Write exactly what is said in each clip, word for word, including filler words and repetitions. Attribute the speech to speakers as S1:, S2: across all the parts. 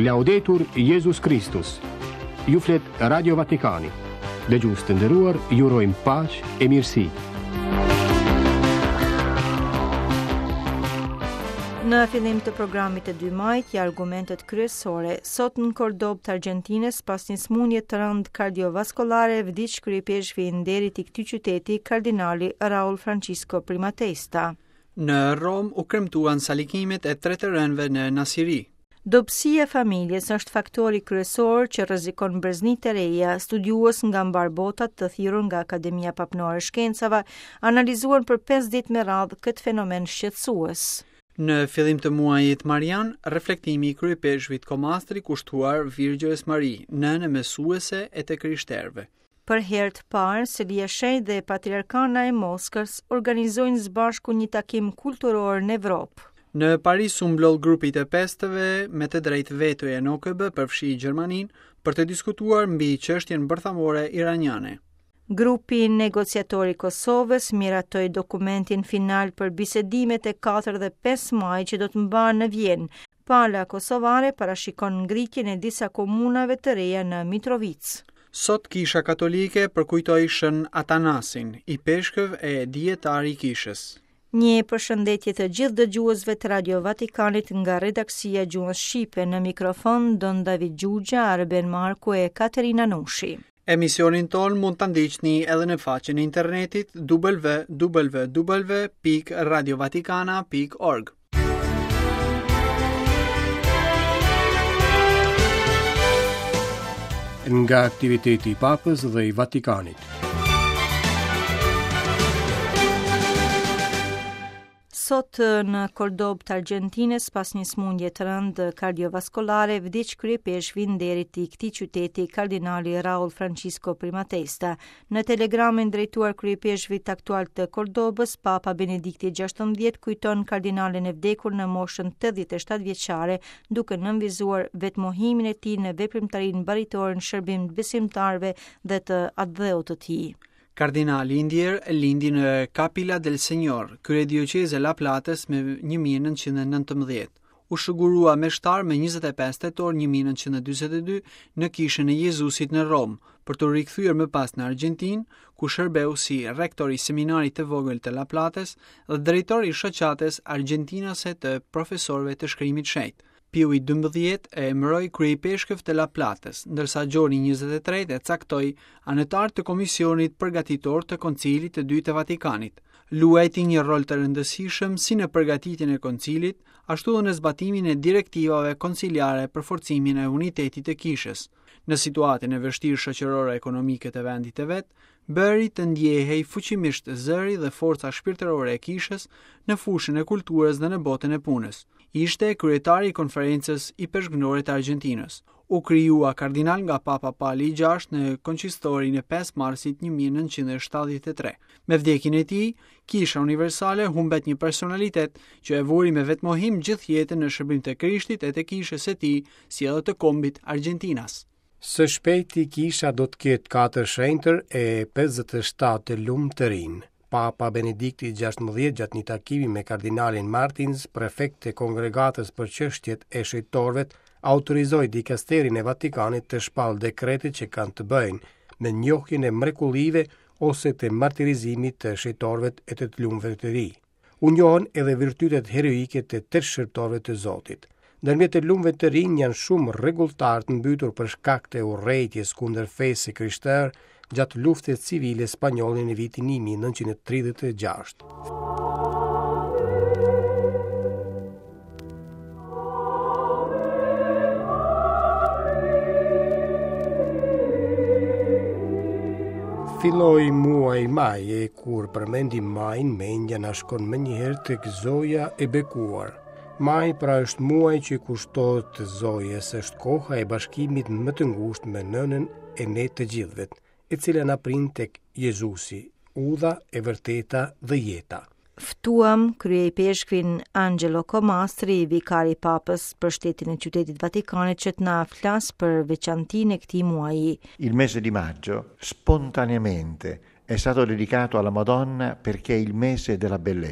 S1: Laudetur Jesus Christus. Ju flet Radio Vatikani. Dëgjues të nderuar, ju urojmë paqë e mirësi.
S2: Në fillim të programit të dy majit, ja argumentet kryesore. Sot në Kordobë të Argjentines, pas një smundje të rëndë kardiovaskolare, vdiq kryepeshvi i nderit i këtij qyteti, kardinali Raul Francisco Primatesta.
S3: Në Rom u kremtuan salikimet e tre të rënëve në Nasiri.
S2: Dobësia e familjes është faktori kryesor që rrezikon breznitë e reja. Studiues nga mbar bota të thirrur nga Akademia Papnore e Shkencave analizuan për pesë ditë me radhë këtë fenomen shqetësues.
S3: Në fillim të muajit marian, reflektimi i kryepeshvit komastri kushtuar Virgjës Mari, nënë mësuese e të krishterëve.
S2: Për herë të parë, Selia Shej dhe Patriarkana e Moskës organizojnë së bashku një takim kulturor në Evropë.
S3: Në Paris u mblodh grupi të pestëve me të drejtë vetoje në O K B përfshi Gjermaninë për të diskutuar mbi çështjen bërthamore iraniane.
S2: Grupi negociator i Kosovës miratoi dokumentin final për bisedimet e katër dhe pesë maj që do të mbahen në Vjenë. Pala kosovare parashikon ngritjen e disa komunave të reja në Mitrovic.
S3: Sot Kisha Katolike përkujtoi Shën Atanasin, i peshkëv e dietari i kishës.
S2: Një përshëndetje të gjithë dëgjuesve të Radio Vatikanit nga redaksia Gjuhës Shqipe, në mikrofon Don David Gjugja, Arben Marku e Katerina Nushi.
S3: Emisionin ton mund ta ndiqni edhe në faqen e internetit w w w pikë radio vatikana pikë org.
S1: Nga aktiviteti i Papës dhe i Vatikanit.
S2: Sot në Kordobë të Argjentines, pas një smundje të rëndë kardiovaskolare, vdiq kryepeshvi i nderit i këtij qyteti, kardinali Raul Francisco Primatesta. Në telegramin drejtuar kryepeshvit aktual të Kordobës, Papa Benedikti gjashtëdhjetë kujton kardinalin e vdekur në moshën tetëdhjetë e shtatë vjeçare, duke nënvizuar vetmohimin e tij në veprimtarinë baritore në shërbim të besimtarëve dhe të atdheut të tij.
S3: Kardinali i ndjer lindi në Capilla del Señor, kryedioceze La Plates me një mijë e nëntëqind e nëntëmbëdhjetë. U shëgurua me shtar me njëzet e pesë tetor një mijë e nëntëqind e dyzet e dy në kishën e Jezusit në Rom, për të rikthyer më pas në Argjentinë, ku shërbeu si rektor i seminarit të vogël të La Plates dhe drejtor i shoqates argjentinase të profesorëve të shkrimit shenjtë. Piu i dymbëdhjetë e emëroi kryepeshkëv të La Plates, ndërsa Gjoni njëzet e tretë e caktoi anëtar të komisionit përgatitor të Koncilit të dytë të Vatikanit. Luajti një rol të rëndësishëm si në përgatitjen e koncilit, ashtu dhe në zbatimin e direktivave konciliare për forcimin e unitetit të kishës. Në situatën e vështirë shoqërore ekonomike të vendit të vet, bëri të ndjehej fuqimisht zëri dhe forca shpirtërore e kishës në fushën e kulturës dhe në botën e punës. Ishte kryetari i konferencës i peshqënore të Argjentinës. U krijua kardinal nga Papa Pali i gjashtë në konqistorin e pesë marsit një mijë e nëntëqind e shtatëdhjetë e tre. Me vdekjen e tij, Kisha Universale humbet një personalitet që e vuri me vetmohim gjithë jetën në shërbim të Krishtit e të kishës së tij, si edhe të kombit Argjentinas.
S1: Së shpejti Kisha do të ketë katër shenjtër e pesëdhjetë e shtatë lumë të rinë. Papa Benedikti gjashtëdhjetë gjatë një takimi me kardinalin Martins, prefekt të kongregatës për çështjet e shejtorëve, autorizoi dikasterin e Vatikanit të shpallë dekretet që kanë të bëjnë me njohjen e mrekullive ose të martirizimit të shejtorëve e të lumëve të ri. U njohën edhe virtytet heroike të tërë shërtorëve të Zotit. Ndërmjet të lumëve të rinj janë shumë rregulltar të mbytur për shkak të urrejtjes kundër fesë krishterë gjatë luftës civile spanjolle në vitin një mijë e nëntëqind e tridhjetë e gjashtë. Filloi muaj maj e kur përmendim majin, mendja na shkon menjëherë tek zoja e bekuar. Maj pra është muaj që kushtohet të zojes, është koha e bashkimit më të ngushtë me nënën e ne të gjithëve, e cila na prind tek Jezusi, udha e vërteta dhe jeta.
S2: Ftuam kryepeshkvin Angelo Comastri, vikari i Papës për shtetin e qytetit Vatikanit, që të na flas për veçantinë e këtij muaji.
S4: Il mese di maggio spontaneamente è stato dedicato alla Madonna perché è il mese della bellezza.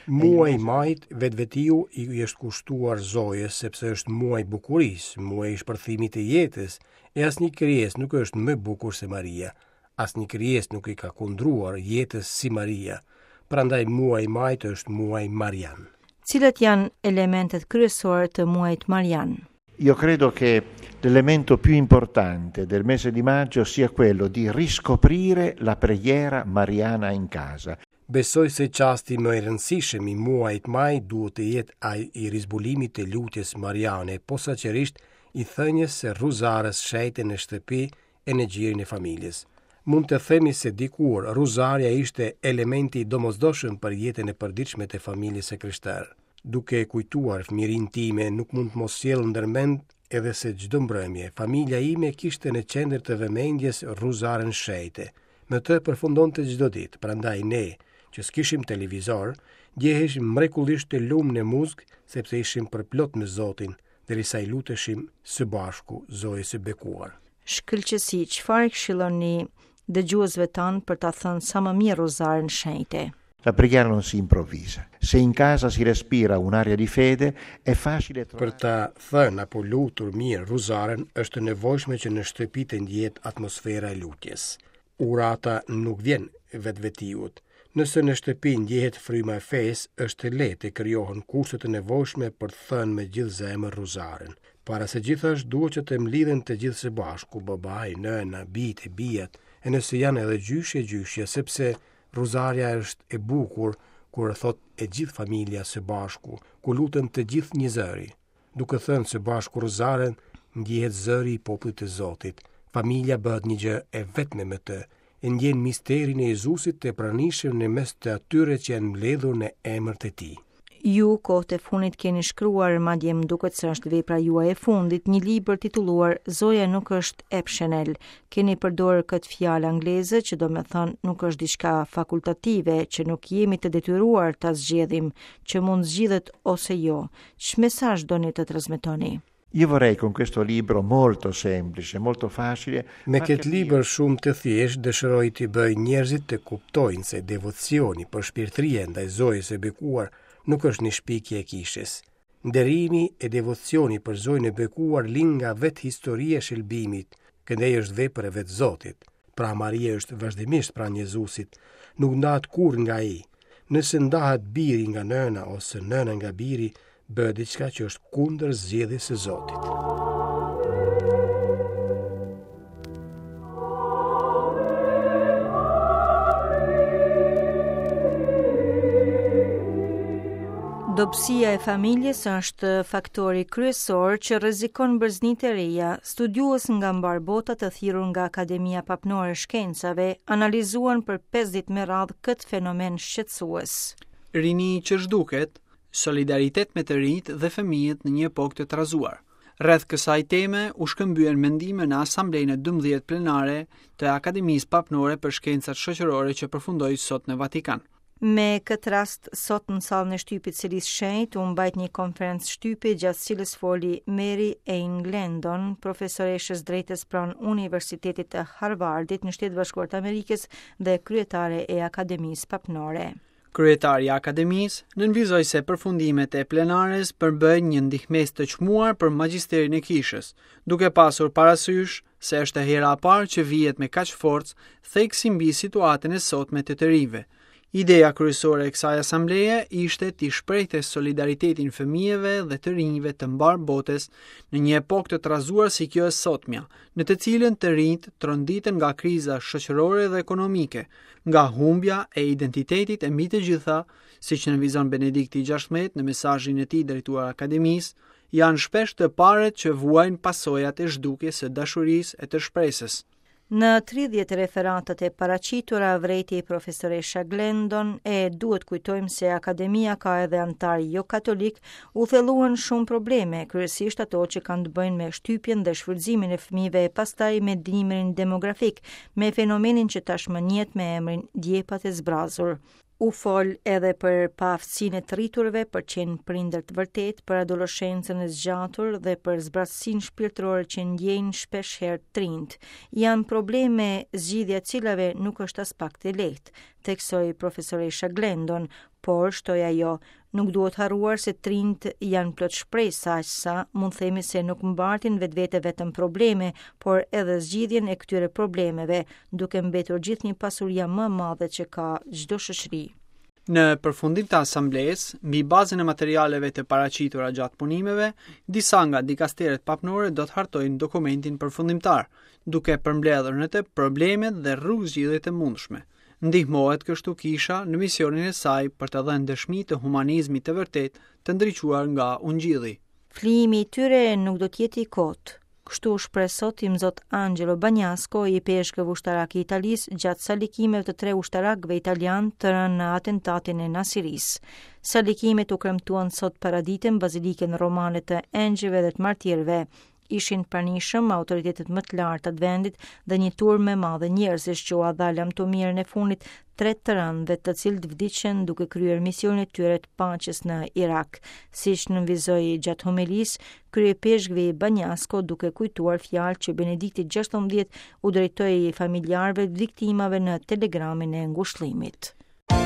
S1: Muaj majt vetvetiu i është kushtuar Zojës sepse është muaj bukurisë, muaj i shpërthimit të jetës, e asnjë krijesë nuk është më bukur se Maria. Asnjë krijesë nuk i ka kundruar jetës si Maria. Prandaj muaj majt është muaj marian.
S2: Cilat janë elementet kryesore të muajit marian?
S4: Io credo che l'elemento più importante del mese di maggio sia quello di riscoprire la preghiera mariana in casa.
S1: Besoj se qasti më i rëndësishëm i muajit maj duhet të jetë ai i rizbulimit të lutjes mariane, posaçërisht i thënies së ruzarës shejte në shtëpi e në gjirin e familjes. Mund të themi se dikur ruzaria ishte elementi i domosdoshëm për jetën e përditshme të familjes së krishterë. Duke kujtuar fëmijërinë time, nuk mund të mos sjell ndërmend edhe se çdo mbrëmje familja ime kishte në qendër të vëmendjes ruzaren shejte. Me të përfundonte çdo ditë, prandaj ne që s'kishim televizor, ndjeheshim mrekullisht të lumë në muzikë sepse ishim përplot në Zotin, derisa i luteshim së bashku Zojës së bekuar.
S2: Shkëlqësi, çfarë këshilloni dëgjuesve tanë për ta thënë sa më mirë rozaren shenjte?
S4: La preghiera non si improvvisa. Se in casa si respira un'aria di fede, è facile trovare...
S1: Për ta thënë apo lutur mirë rozaren, është nevojshme që në shtëpi të ndjehet atmosfera e lutjes. Urata nuk vjen vetvetiut. Nëse në shtëpi ndjehet fryma e fesë, është lehtë të krijohen kushtet e nevojshme për të thënë me gjithë zemër rozaren. Para se gjithashtu duhet që të mlidhen të gjithë së bashku, babai, nëna, bijtë, bijat, e nëse janë edhe gjyshje gjyshje, sepse rozaria është e bukur kur thot e gjithë familja së bashku, ku luten të gjithë një zëri. Duke thënë së bashku rozaren, ndjehet zëri i popullit të Zotit. Familja bëhet një gjë e vetme me të, e ndjen misterin e Jezusit të pranishëm në mes të atyre që janë mbledhur në emër të Tij.
S2: Ju kohët e fundit keni shkruar, madje më duket se është vepra juaj e fundit, një libër titulluar Zoja nuk është optional. Keni përdorur këtë fjalë angleze që do me thënë nuk është diçka fakultative, që nuk jemi të detyruar ta zgjedhim, që mund zgjidhet ose jo. Ç'mesazh mesazh doni të transmetoni?
S4: Io vorrei con questo libro molto semplice, molto facile...
S1: Me këtë libër shumë të thjesht dëshiroj t'i bëj njerëzit të kuptojnë se devocioni për shpirtëria ndaj Zojës së bekuar nuk është një shpikje e kishës. Nderimi e devocioni për Zojën e bekuar lind nga vetë historia e shëlbimit, këndej është vepër e vetë Zotit. Pra Maria është vazhdimisht pranë Jezusit, nuk ndahet kur nga ai. Nëse ndahet biri nga nëna ose nëna nga biri, bëhet diçka që është kundër zgjedhjes së Zotit.
S2: Dobësia e familjes është faktori kryesor që rrezikon bërznitë e reja. Studiues nga mbar bota të thirrur nga Akademia Papnore e Shkencave analizuan për pesëdhjetë me radhë këtë fenomen shqetësues.
S3: Rini që zhduket, solidaritet me të rinjt dhe fëmijët në një epokë të trazuar. Rreth kësaj teme u shkëmbyen mendime në asamblejën e dymbëdhjetë plenare të Akademisë Papnore për Shkencat Shoqërore që përfundoi sot në Vatikan.
S2: Me këtë rast, sot në sallën e shtypit Selis Shenjtë u mbajt një konferencë shtypi gjatë cilës foli Mary Ann Glendon, profesoreshës drejtës pranë Universitetit të Harvardit në Shtetet Bashkuara të Amerikës dhe kryetare e Akademisë Papnore.
S3: Kryetari i Akademisë nënvizoi se përfundimet e plenares përbëjnë një ndihmës të çmuar për magjisterin e kishës, duke pasur parasysh se është e hera e parë që vihet me kaq forcë theksi mbi situatën e sotme të të rinjve. Ideja kryesore e kësaj asambleje ishte t'i shprehte solidaritetin fëmijëve dhe të rinjve të mbar botës në një epokë të trazuar si kjo e sotmja, në të cilën të rinjt tronditen nga kriza shoqërore dhe ekonomike, nga humbja e identitetit e mbi të gjitha, siç nënvizon Benedikti gjashtëmbëdhjetë në mesazhin e tij drejtuar Akademisë, janë shpesh të paret që vuajnë pasojat e zhdukjes së dashurisë e të shpresës.
S2: Në tridhjetë referatat e paraqitura vreti profesoresha Glendon, e duhet kujtojmë se Akademia ka edhe antar jo katolik, u thelluan shumë probleme, kryesisht ato që kanë të bëjnë me shtypjen dhe shfrytëzimin e fëmijëve e pastaj me ndrimin demografik, me fenomenin që tashmë njihet me emrin djepat e zbrazur. U fol edhe për paaftësinë e të rriturve, për qenë prindër të vërtet, për adoleshencën e zgjatur dhe për zbratësinë shpirtërore që ndjejnë shpesh herë të rinjt. Janë probleme zgjidhja e cilave nuk është as pak të lehtë, theksoi profesoresha Glendon, por shtoi ajo, nuk duhet harruar se të rinjt janë plot shpresë, aqsa mund themi se nuk mbartin vetvete vetëm probleme, por edhe zgjidhjen e këtyre problemeve, duke mbetur gjithnjë pasuria më e madhe që ka çdo shoqëri.
S3: Në përfundim të asamblesë, mbi bazën e materialeve të paraqitura gjatë punimeve, disa nga dikasteret papnore do të hartojnë dokumentin përfundimtar, duke përmbledhur në të problemet dhe rrugë zgjidhjet e mundshme. Ndihmohet kështu kisha në misionin e saj për të dhënë dëshmi të humanizmit të vërtet të ndriçuar nga ungjilli.
S2: Flijimi i tyre nuk do të jetë i kotë. Kështu shpreh sot i Zot Angelo Bagnasco, i peshkëve ushtarak i Italisë gjatë salikimeve të tre ushtarakëve italian të rënë në atentatin e Nasiris. Salikimet u kremtuan sot paraditën bazilikën romane të engjëve dhe të martirëve. Ishin pranishëm autoritetet më të larta të vendit dhe një turmë e madhe njerëzish që u dha lamtomirën e fundit tre të rëndëve të cilët vdiqën duke kryer misionin e tyre të paqes në Irak. Siç nënvizoi gjatë homilisë, kryepeshkëvi Bagnasco duke kujtuar fjalë që Benedikti gjashtëmbëdhjetë u drejtoi familjarëve të viktimave në telegramin e ngushëllimit.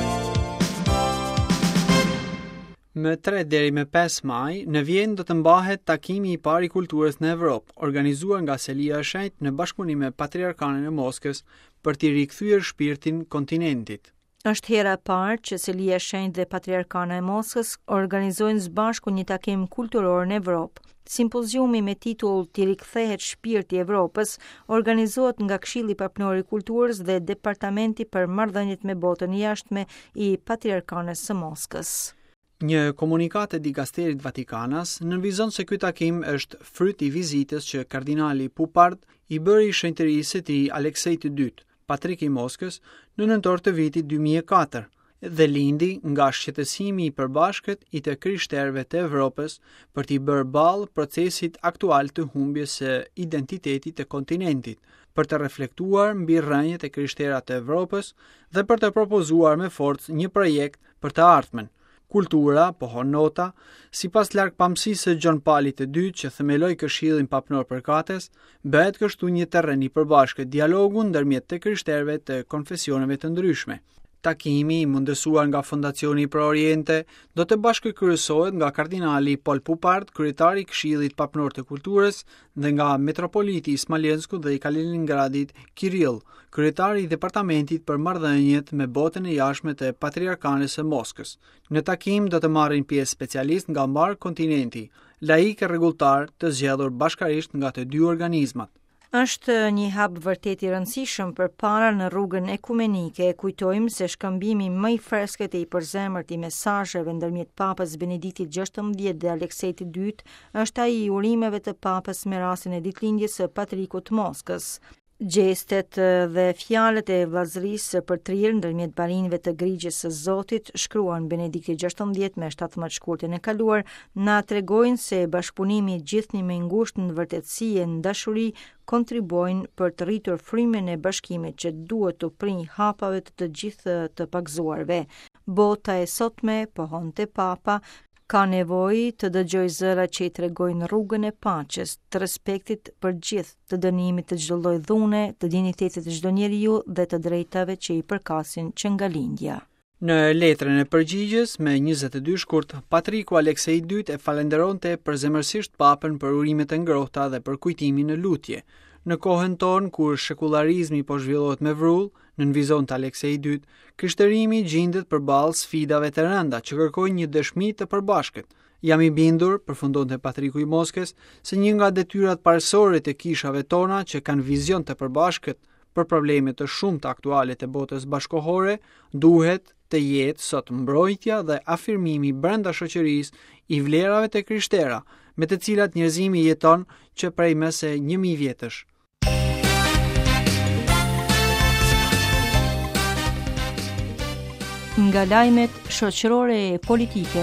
S3: Më tre deri me pesë maj, në Vjenë do të mbahet takimi i parë i kulturës në Evropë, organizuar nga Selia e Shenjtë në bashkëpunim me Patriarkanin e Moskës për t'i rikthyer shpirtin kontinentit.
S2: Është hera e parë që Selia e Shenjtë dhe Patriarkana e Moskës organizojnë së bashku një takim kulturor në Evropë. Simpoziumi me titull "T'i rikthehet shpirti i Evropës" organizohet nga Këshilli Papnor i Kulturës dhe Departamenti për Marrëdhëniet me Botën e Jashtme i Patriarkanës së Moskës.
S3: Një komunikat e dikasterit Vatikanas nënvizon se ky takim është fryt i vizitës që kardinali Pupard i bëri shenjtërisë së tij Aleksej të dytë, patrik i Moskës, në nëntor të vitit dy mijë e katër dhe lindi nga shqetësimi i përbashkët i të krishterëve të Evropës për t'i bërë ballë procesit aktual të humbjes së identitetit të kontinentit, për të reflektuar mbi rrënjët e krishterat të Evropës dhe për të propozuar me forcë një projekt për të ardhmen. Kultura, pohon nota, sipas largpamësisë së Gjon Paulit të dytë që themeloi Këshillin Papnor Përkatës, bëhet kështu një terren i përbashkët dialogu ndërmjet të krishterëve të konfesioneve të ndryshme. Takimi i mundësuar nga Fondacioni Pro Oriente do të bashkëkryesohet nga kardinali Pol Pupard, kryetari i Këshillit Papnor të Kulturës, dhe nga metropoliti i Smalensku dhe i Kaliningradit Kirill, kryetari i Departamentit për Marrëdhëniet me Botën e Jashtme të Patriarkanës së Moskës. Në takim do të marrin pjesë specialistë nga mbar kontinenti, laik e rregulltar të zgjedhur bashkërisht nga të dy organizmat.
S2: Është një hap vërtet i rëndësishëm përpara në rrugën ekumenike. Kujtojmë se shkëmbimi më i freskët e i përzemërt i mesazheve ndërmjet Papës Benediktit gjashtëmbëdhjetë dhe Aleksejit të dytë është ai i urimeve të Papës me rastin e ditëlindjes së Patrikut të Moskës. Gjestet dhe fjalët e vllazërisë për trirë ndërmjet barinëve të grigjes së Zotit, shkruan Benedikti gjashtëmbëdhjetë me shtatëmbëdhjetë shkurtin e kaluar, na tregojnë se bashkëpunimi i gjithnjë me ngushtë në vërtetësi e në dashuri kontribuojnë për të rritur frymën e bashkimit që duhet të prinjë hapave të të gjithë të pagzuarve. Bota e sotme, pohonte Papa, ka nevojë të dëgjojë zëra që i tregojnë rrugën e paqes, të respektit për gjithë, të dënimit të çdo lloj dhune, të dinjitetit të çdo njeriu dhe të drejtave që i përkasin që nga lindja.
S3: Në letrën e përgjigjes me njëzet e dy shkurt, Patriku Aleksej i dytë e falenderonte përzemërsisht Papën për urimet e ngrohta dhe për kujtimin në lutje. Në kohën tonë kur shekularizmi po zhvillohet me vrull, nënvizon të Aleksej i dytë, krishtërimi gjendet përballë sfidave të rënda që kërkojnë një dëshmi të përbashkët. Jam i bindur, përfundonte Patriku i Moskës, se një nga detyrat parësore të kishave tona që kanë vizion të përbashkët për probleme të shumta aktuale të botës bashkohore, duhet të jetë sot mbrojtja dhe afirmimi brenda shoqërisë i vlerave të krishtera, me të cilat njerëzimi jeton që prej më se një mijë vjetësh.
S2: Nga lajmet shoqërore e politike.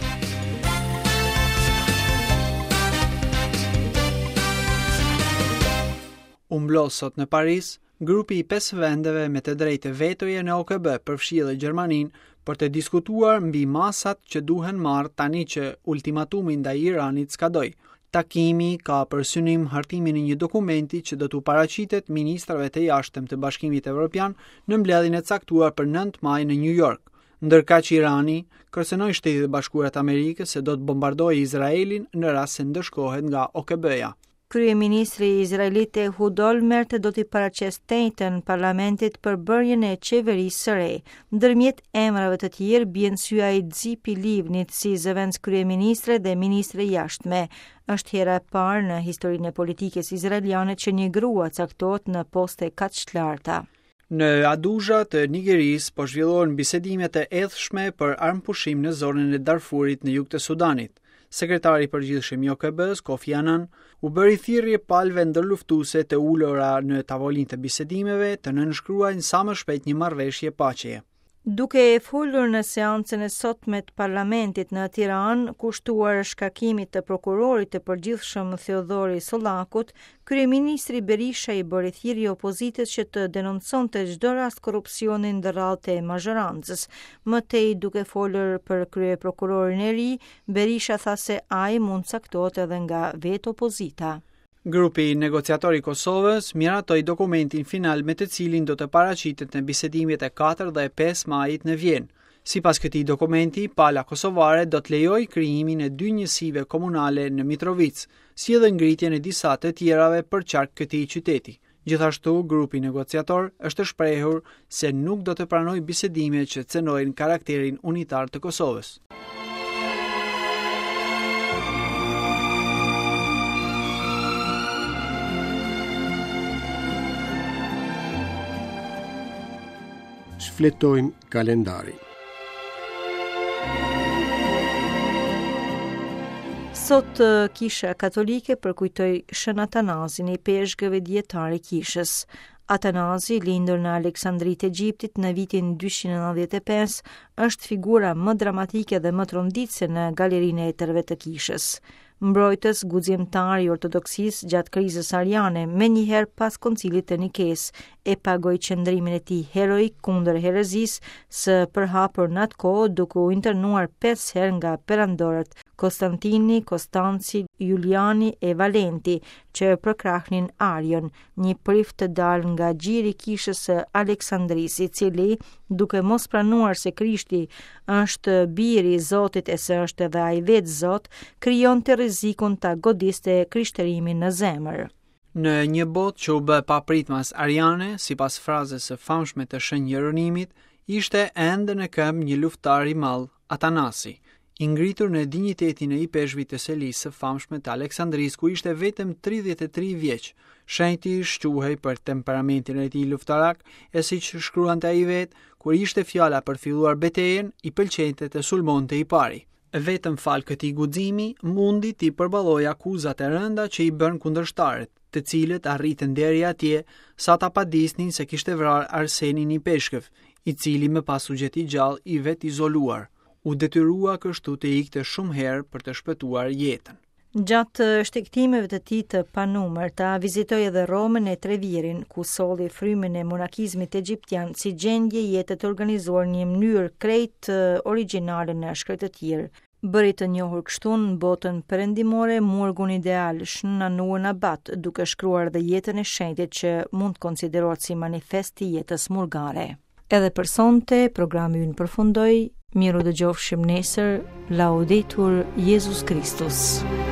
S3: U mblos sot në Paris grupi i pesë vendeve me të drejtë vetoje në O K B përfshirë Gjermaninë për të diskutuar mbi masat që duhen marrë tani që ultimatumi ndaj Iranit skadoi. Takimi ka për synim hartimin e një dokumenti që do t'u paraqitet ministrave të jashtëm të Bashkimit Evropian në mbledhjen e caktuar për nëntë maj në New York, ndërkaq Irani kërcënoi Shtetet e Bashkuara të Amerikës se do të bombardojë Izraelin në rast se ndëshkohet nga O K B-ja.
S2: Kryeministri izraelit Ehud Olmert do t'i paraqes tejtën parlamentit për bërjen e qeverisë së re. Ndërmjet emrave të tjerë bien syja i Tzipi Livnit si zëvendës kryeministre dhe ministre jashtme. Është hera e parë në historinë e politikës izraeliane që një grua caktohet në poste kaq të larta.
S3: Në Aduzha të Nigerisë po zhvillohen bisedimet e edhshme për armpushim në zonën e Darfurit në jug të Sudanit. Sekretari i përgjithshëm i O K B-s, Kofi Annan, u bëri thirrje palëve ndërluftuese të ulura në tavolinë të bisedimeve të nënshkruajnë sa më shpejt një marrëveshje paqeje.
S2: Duke e folur në seancën e sotme të parlamentit në Tiranë, kushtuar shkarkimit të prokurorit të përgjithshëm Theodori Sollakut, kryeministri Berisha i bëri thirrje opozitës që të denonconte çdo rast korrupsioni ndër radhët e mazhorancës. Mëtej, duke folur për kryeprokurorin e ri, Berisha tha se ai mund caktohet edhe nga vetë opozita.
S3: Grupi negociator i Kosovës miratoi dokumentin final me të cilin do të paraqitet në bisedimet e katër dhe e pesë majit në Vjenë. Sipas këtij dokumenti, pala kosovare do të lejojë krijimin e dy njësive komunale në Mitrovic, si edhe ngritjen e disa të tjerave për qark këtij qyteti. Gjithashtu, grupi negociator është shprehur se nuk do të pranojë bisedime që cënojnë karakterin unitar të Kosovës.
S1: Shfletojmë kalendarin.
S2: Sot Kisha Katolike përkujtoi Shën Atanazin i peshkëve dietar i kishës. Atanazi, lindur në Aleksandri të Egjiptit në vitin dyqind e nëntëdhjetë e pesë, është figura më dramatike dhe më tronditëse në galerinë e etërve të kishës. Mbrojtës guximtar i ortodoksisë gjatë krizës ariane, me njëherë pas koncilit të Nikes, e pagoi qëndrimin e tij heroik kundër herezisë së përhapur në atë kohë, duke u internuar pesë herë nga perandorët Konstantini, Konstanci, Juliani e Valenti, që përkrahnin Arion, një prif të dalë nga gjiri i kishës së Aleksandrisë, i cili, duke mos pranuar se Krishti është biri i Zotit e se është edhe ai vetë Zot, krijonte rrezikun ta godiste krishterimin në zemër.
S3: Në një botë që u bë papritmas ariane, sipas frazës së famshme të Shën Jeronimit, ishte ende në këmbë një luftar i madh, Atanasi, i ngritur në dinjitetin e i peshkvit të Selisë së famshme të Aleksandrisë, ku ishte vetëm tridhjetë e tri vjeç. Shenjti shquhej për temperamentin e tij luftarak, e siç shkruante ai vetë, kur ishte fjala për filluar betejën, i pëlqente të sulmonte i pari. Vetëm fal këtij guximi mundi t'i përballojë akuzat e rënda që i bën kundërshtarët, të cilët arritën deri atje sa ta padisnin se kishte vrarë Arsenin i peshkëv, i cili më pas u gjeti gjallë i vetë izoluar. U detyrua kështu të ikte shumë herë për të shpëtuar jetën.
S2: Gjatë shtektimeve të tij të panumërta, vizitoi edhe Romën e Trevirin, ku solli frymën e monarkizmit egjiptian si gjendje jete të organizuar në një mënyrë krejt origjinale në shkret të tjerë. Bëri të njohur kështu në botën perëndimore Murgun ideal Shnanuar Nabat, duke shkruar dhe jetën e shenjtit që mund të konsiderohet si manifest i jetës murgare. Edhe për sonte, programi ynë përfundoi. Miru dëgjofshim nesër. Laudetur Jesus Kristus.